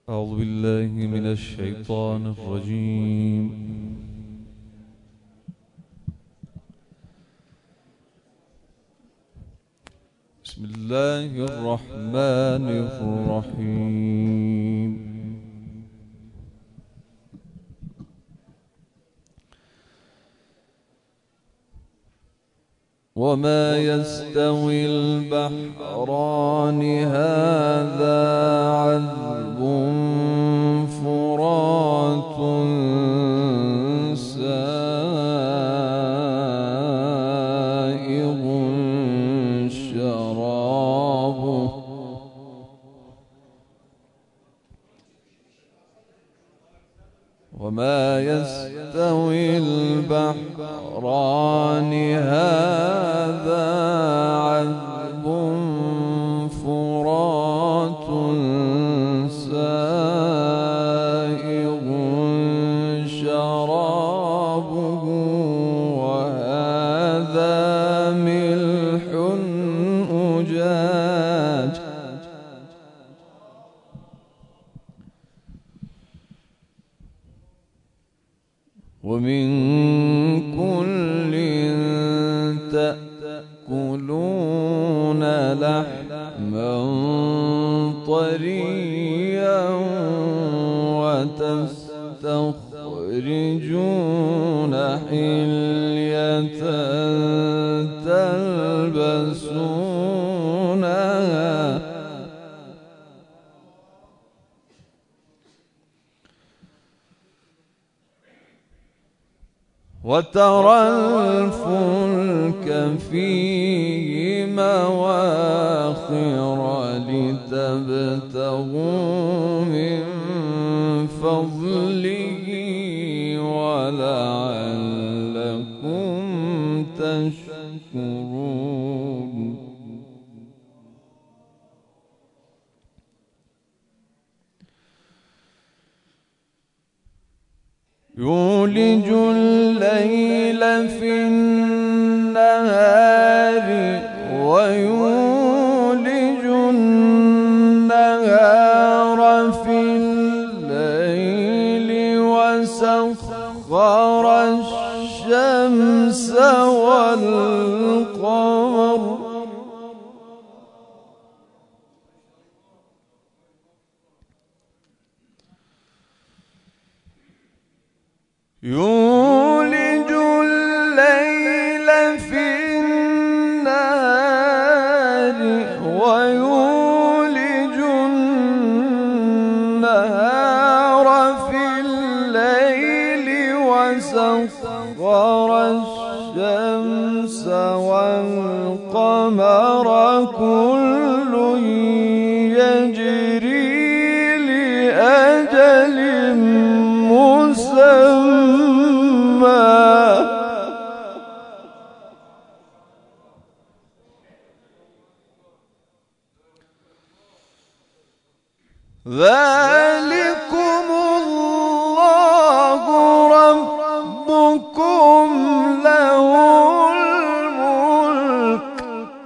أعوذ بالله من الشيطان الرجيم. بسم الله الرحمن الرحيم. وما يستوي البحران هذا عذب فرات سائغ شرابه وما يستوي البحران هذا عذب فرات سائغ شرابه وهذا ملح أجاج ومن كل تأكلون لحما طريا وتستخرجون حلية تلبسونها وترى الفلك فيه مواخر لتبتغوا من فضله ولعلكم تشكرون. يولج الليل في النهار ويولج النهار في الليل وسخر الشمس والقمر يولج الليل في النهار ويولج النهار في الليل وسخر الشمس والقمر كل يجري لأجل مسمى ذلكم الله ربكم له الملك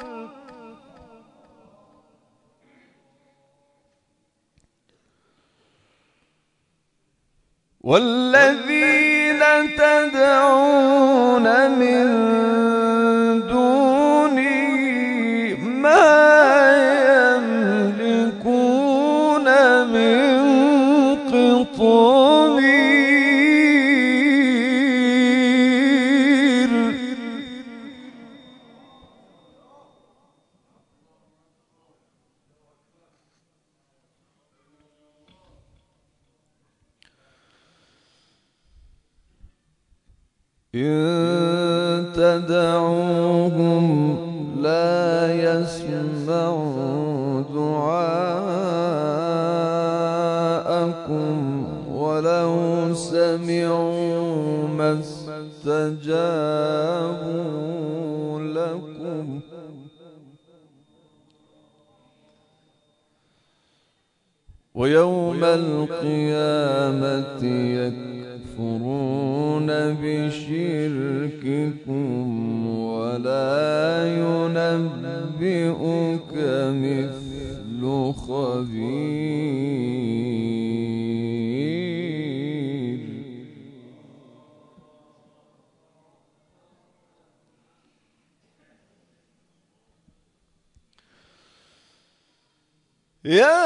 والذين تدعون من دونه ما يملكون من قطمير إن تدعوهم لا يسمعوا دعاءكم ولو سمعوا ما استجابوا لكم ويوم القيامة يكفرون بشرككم ولا ينبئك مثل خبير. يا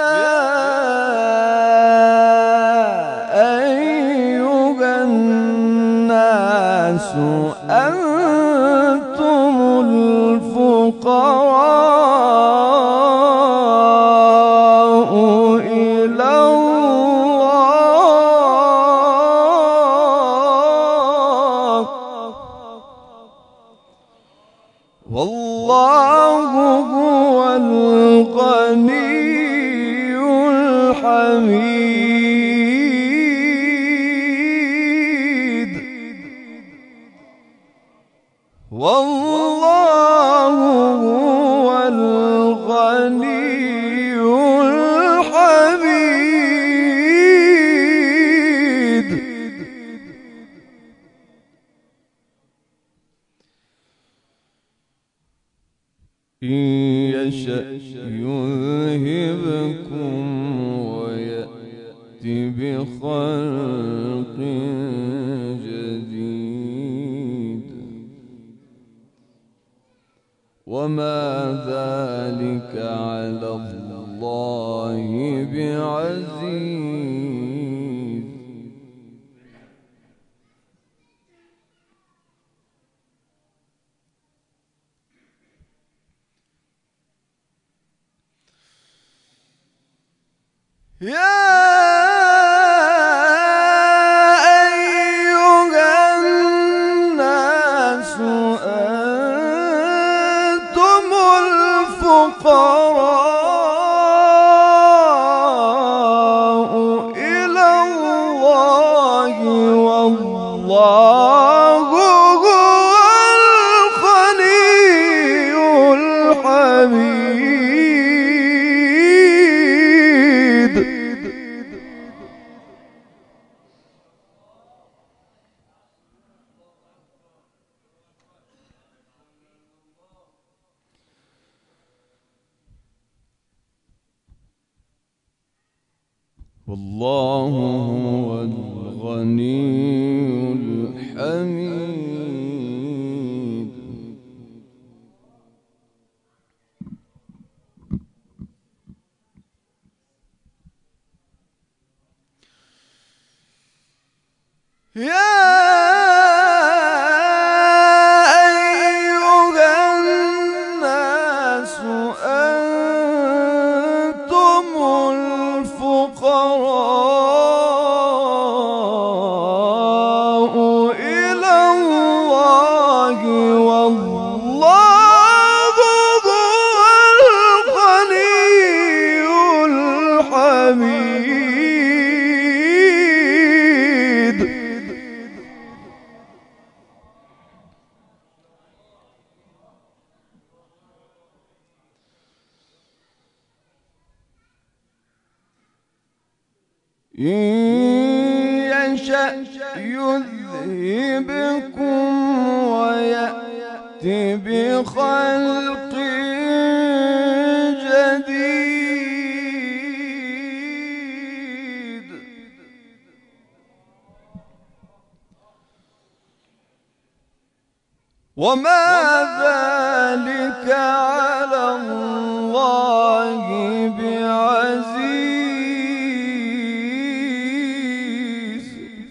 أيها الناس أنتم الفقراء إلى الله والله هو الغني الحميد والله هو الغني الحميد إن يشأ يذهبكم ويأتي بخلق جديد وما ذلك على الله بعزيز يا أيها الناس أنتم الفقراء إلى الله والله هو الغني الحميد والله هو الغني الحميد يا أيها الناس أنتم الفقراء إلى الله والله هو الغني الحميد إن يشأ يذهبكم ويأتي بخلق جديد وما ذلك على الله بعزيز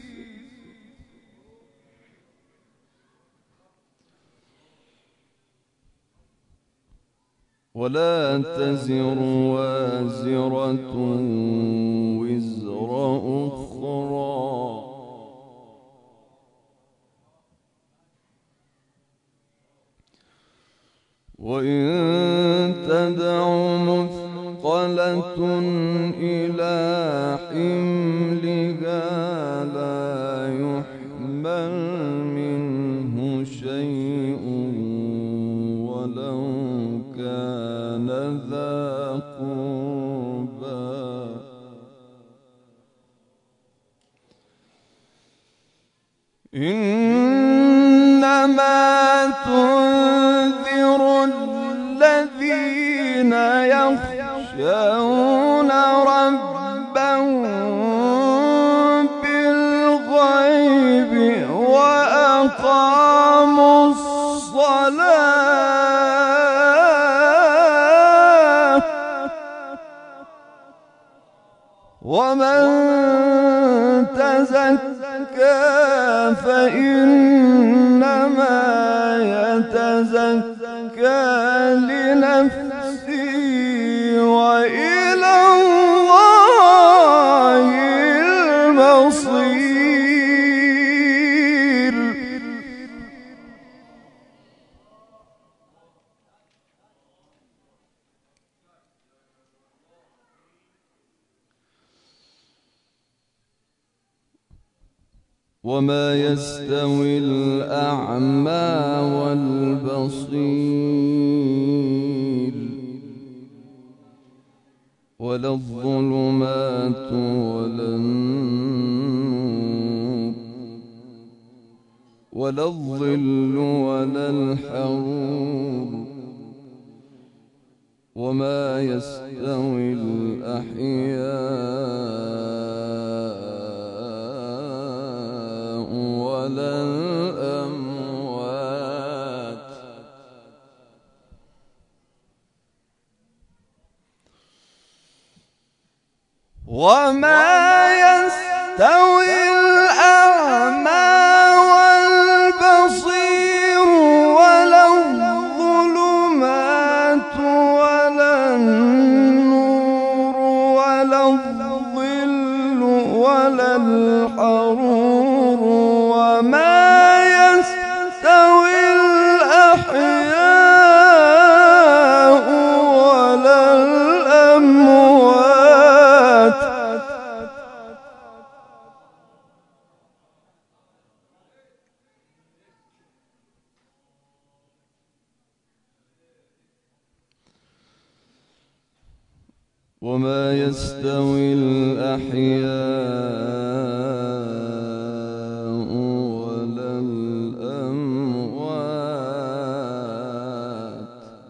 ولا تزر وازرة وزر أخرى وإن تدع مثقلة إلى حملها لا يحمل منه شيء ولو كان ذا قربى إنما تنذر الذين يخشون ربهم بالغيب وأقاموا الصلاة ومن تزكى فإنما يتزكى لنفسه وإلى الله المصير. وما يستوي الأعمى والبصير ولا الظلمات ولا النور ولا الظل ولا الحرور. وما يستوي الأحياء ولا الأموات. وما يستوي الأعمى والبصير ولا الظلمات ولا النور ولا الظل ولا الحرور. وما يستوي الأحياء ولا الأموات. وما يستوي الأحياء ولا الأموات.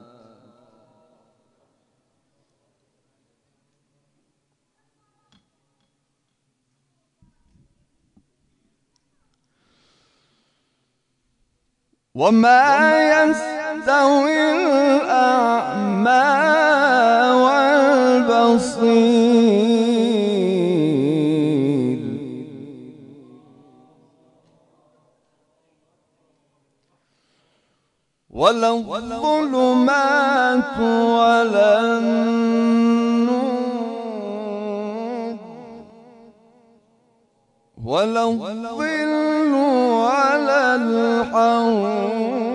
وما يستوي الأعمى والبصير ولا الظلمات ولا النور ولا الظل ولا الحرور.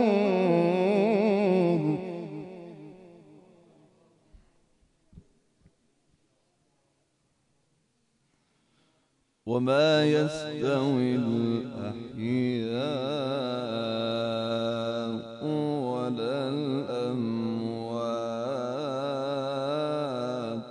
وما يستوي الأحياء ولا الأموات.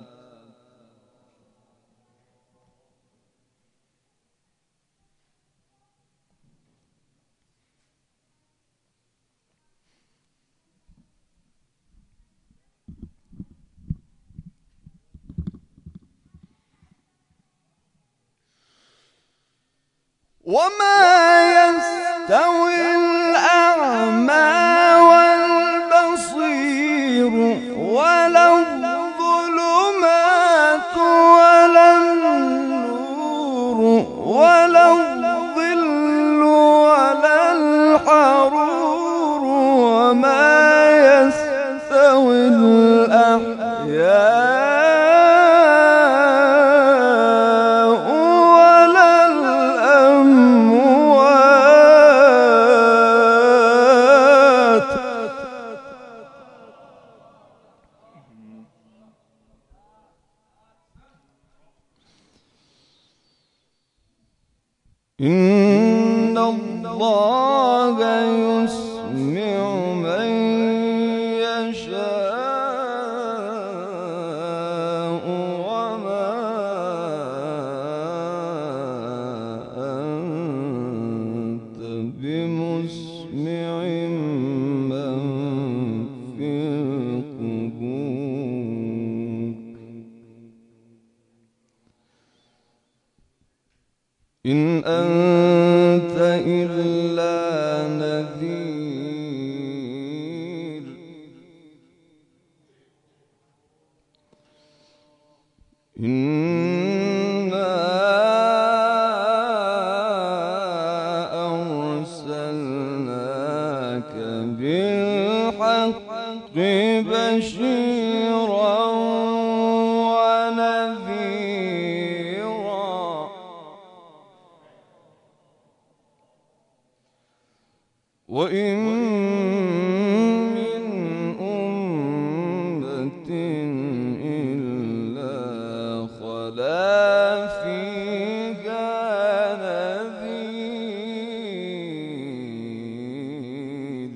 وما يستوي الأعمى والبصير ولا الظلمات ولا النور ولا الظل ولا الحرور. وما يستوي الأحياء إن الله يسمع من يشاء وما أنت بمسمع من في القبور. إن أنت إلا نذير. إن وإن من أمة إلا خلا فيها نذير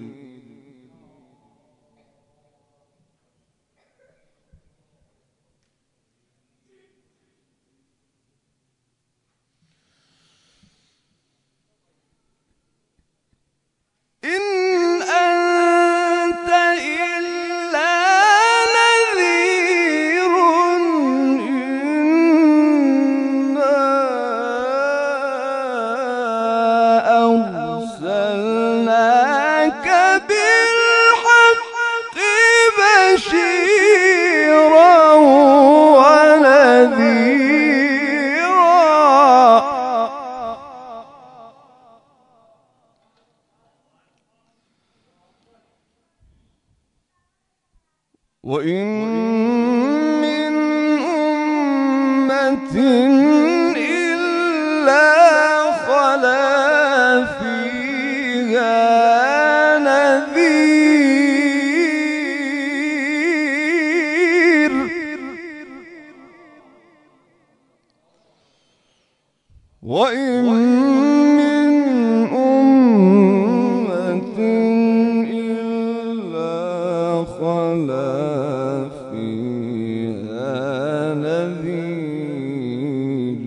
إن أنت إلا نذير إنا أرسلناك بالحق بشيرا ونذيرا وإن من أمة إلا خلا فيها نذير وإن من أمة إلا خلا فيها نذير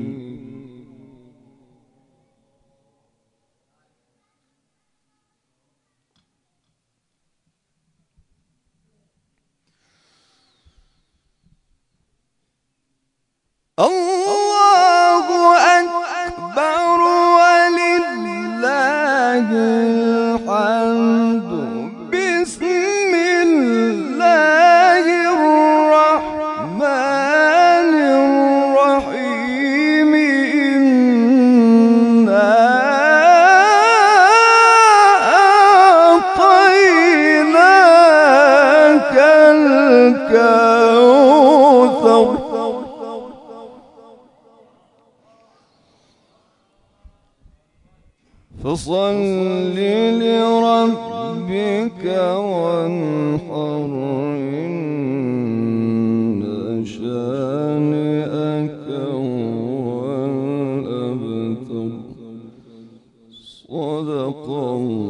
الله أكبر ولله الحمد بسم الله الرحمن الرحيم إنا أعطيناك الكوثر فصل لربك وانحر إن شانئك هو الأبتر صدق الله